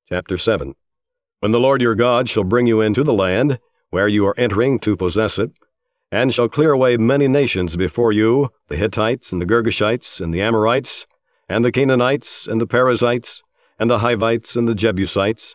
Chapter 7. When the Lord your God shall bring you into the land, where you are entering to possess it, and shall clear away many nations before you, the Hittites, and the Girgashites, and the Amorites, and the Canaanites, and the Perizzites, and the Hivites, and the Jebusites,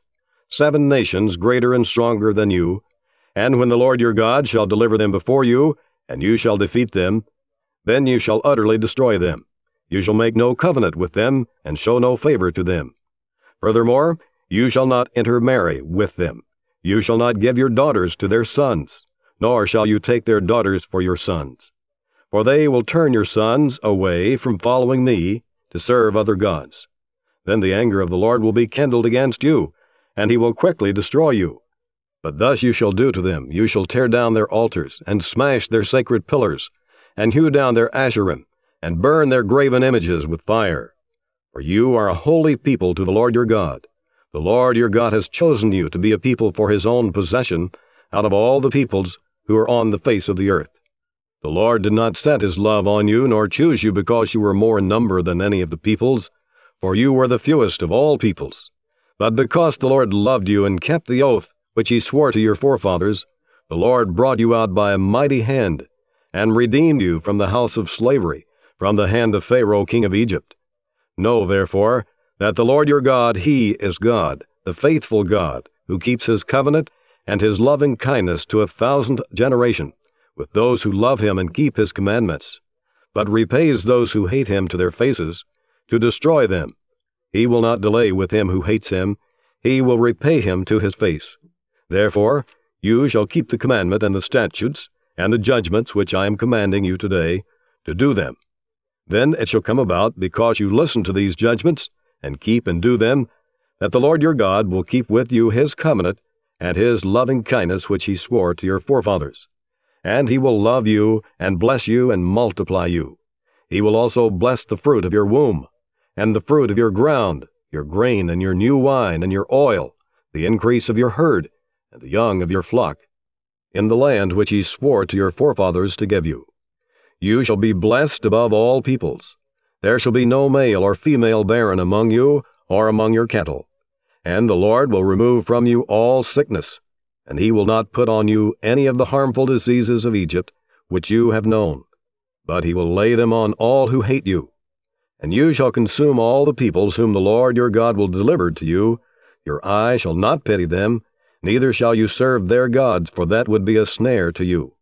7 nations greater and stronger than you, and when the Lord your God shall deliver them before you, and you shall defeat them, then you shall utterly destroy them. You shall make no covenant with them, and show no favor to them. Furthermore, you shall not intermarry with them. You shall not give your daughters to their sons, nor shall you take their daughters for your sons. For they will turn your sons away from following me to serve other gods. Then the anger of the Lord will be kindled against you, and he will quickly destroy you. But thus you shall do to them. You shall tear down their altars, and smash their sacred pillars, and hew down their Asherim, and burn their graven images with fire. For you are a holy people to the Lord your God. The Lord your God has chosen you to be a people for his own possession out of all the peoples who are on the face of the earth. The Lord did not set his love on you, nor choose you because you were more in number than any of the peoples, for you were the fewest of all peoples. But because the Lord loved you and kept the oath which he swore to your forefathers, the Lord brought you out by a mighty hand, and redeemed you from the house of slavery, from the hand of Pharaoh king of Egypt. Know, therefore, that the Lord your God, he is God, the faithful God, who keeps his covenant and his loving kindness to 1,000th generation, with those who love him and keep his commandments, but repays those who hate him to their faces, to destroy them. He will not delay with him who hates him. He will repay him to his face. Therefore, you shall keep the commandment and the statutes and the judgments which I am commanding you today, to do them. Then it shall come about, because you listen to these judgments, and keep and do them, that the Lord your God will keep with you his covenant and his loving kindness which he swore to your forefathers. And he will love you and bless you and multiply you. He will also bless the fruit of your womb, and the fruit of your ground, your grain and your new wine and your oil, the increase of your herd, and the young of your flock, in the land which he swore to your forefathers to give you. You shall be blessed above all peoples. There shall be no male or female barren among you or among your cattle. And the Lord will remove from you all sickness, and he will not put on you any of the harmful diseases of Egypt, which you have known, but he will lay them on all who hate you. And you shall consume all the peoples whom the Lord your God will deliver to you. Your eye shall not pity them, neither shall you serve their gods, for that would be a snare to you.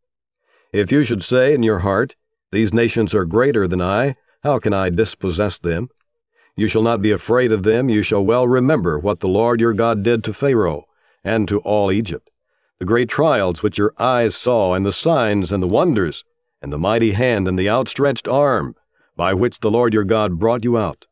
If you should say in your heart, these nations are greater than I, how can I dispossess them? You shall not be afraid of them. You shall well remember what the Lord your God did to Pharaoh and to all Egypt, the great trials which your eyes saw, and the signs and the wonders, and the mighty hand and the outstretched arm, by which the Lord your God brought you out.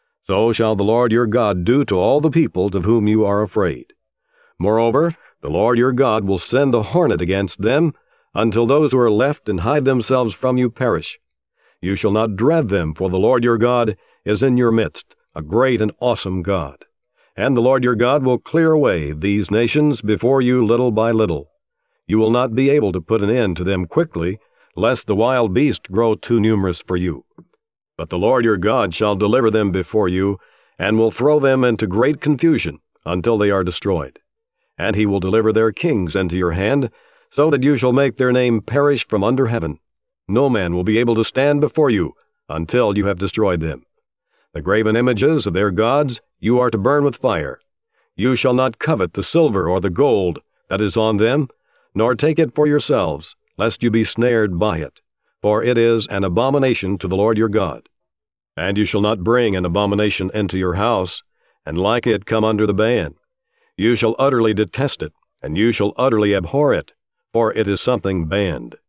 So shall the Lord your God do to all the peoples of whom you are afraid. Moreover, the Lord your God will send a hornet against them, until those who are left and hide themselves from you perish. You shall not dread them, for the Lord your God is in your midst, a great and awesome God. And the Lord your God will clear away these nations before you little by little. You will not be able to put an end to them quickly, lest the wild beast grow too numerous for you. But the Lord your God shall deliver them before you, and will throw them into great confusion until they are destroyed. And he will deliver their kings into your hand, so that you shall make their name perish from under heaven. No man will be able to stand before you until you have destroyed them. The graven images of their gods you are to burn with fire. You shall not covet the silver or the gold that is on them, nor take it for yourselves, lest you be snared by it, for it is an abomination to the Lord your God. And you shall not bring an abomination into your house, and like it come under the ban. You shall utterly detest it, and you shall utterly abhor it, for it is something banned.